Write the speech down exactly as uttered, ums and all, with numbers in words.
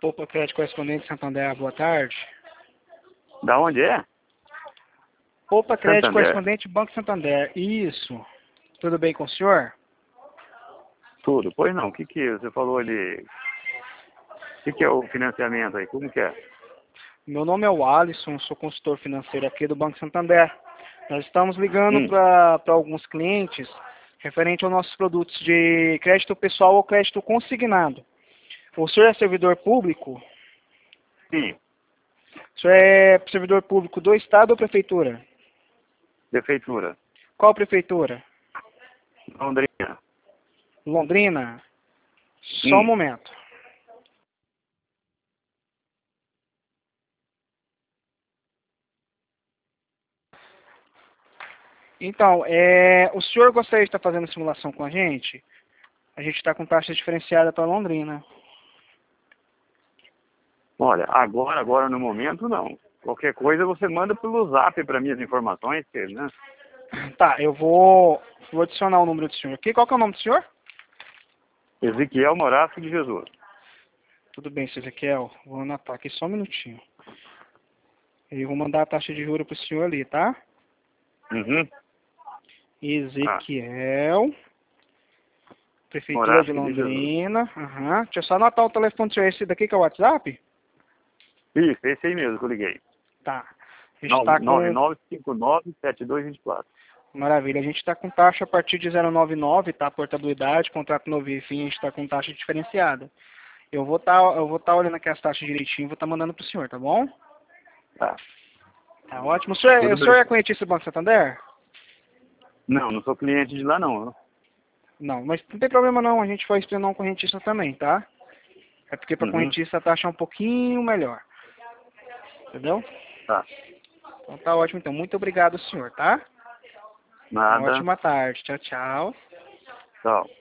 Poupa Crédito Correspondente Santander, boa tarde. Da onde é? Poupa Crédito Santander. Correspondente Banco Santander. Isso. Tudo bem com o senhor? Tudo. Pois não, o que que você falou ali? O que que é o financiamento aí? Como que é? Meu nome é o Alisson, sou consultor financeiro aqui do Banco Santander. Nós estamos ligando Hum. para alguns clientes referente aos nossos produtos de crédito pessoal ou crédito consignado. O senhor é servidor público? Sim. O senhor é servidor público do Estado ou Prefeitura? Prefeitura. Qual prefeitura? Londrina. Londrina? Só um Hum. momento. Então, é, o senhor gostaria de estar fazendo simulação com a gente? A gente está com taxa diferenciada para Londrina. Olha, agora, agora no momento não. Qualquer coisa você manda pelo zap para mim as informações, que, né? Tá, eu vou, vou adicionar o número do senhor aqui. Qual que é o nome do senhor? Ezequiel Morasco de Jesus. Tudo bem, seu Ezequiel. Vou anotar aqui só um minutinho. Eu vou mandar a taxa de juros para o senhor ali, tá? Uhum. Ezequiel, Prefeitura de Morasco de Jesus. Londrina. Aham. Deixa eu só anotar o telefone do senhor. Esse daqui que é o WhatsApp? Isso, esse aí mesmo que eu liguei. Tá. A gente está nove com... nove cinco nove sete dois dois quatro. Maravilha. A gente está com taxa a partir de zero nove nove, tá? Portabilidade, contrato novo e fim, a gente está com taxa diferenciada. Eu vou estar eu vou tá olhando aqui as taxas direitinho e vou estar mandando pro senhor, tá bom? Tá. Tá ótimo. O senhor, Tudo o senhor bem. é clientista do Banco Santander? Não, não sou cliente de lá não. Não, mas não tem problema não. A gente vai explanar um correntista também, tá? É porque para Uhum. correntista a taxa é um pouquinho melhor. Entendeu? Tá. Então tá ótimo. Então, muito obrigado, senhor, tá? Uma Nada. ótima tarde. Tchau, tchau. Tchau.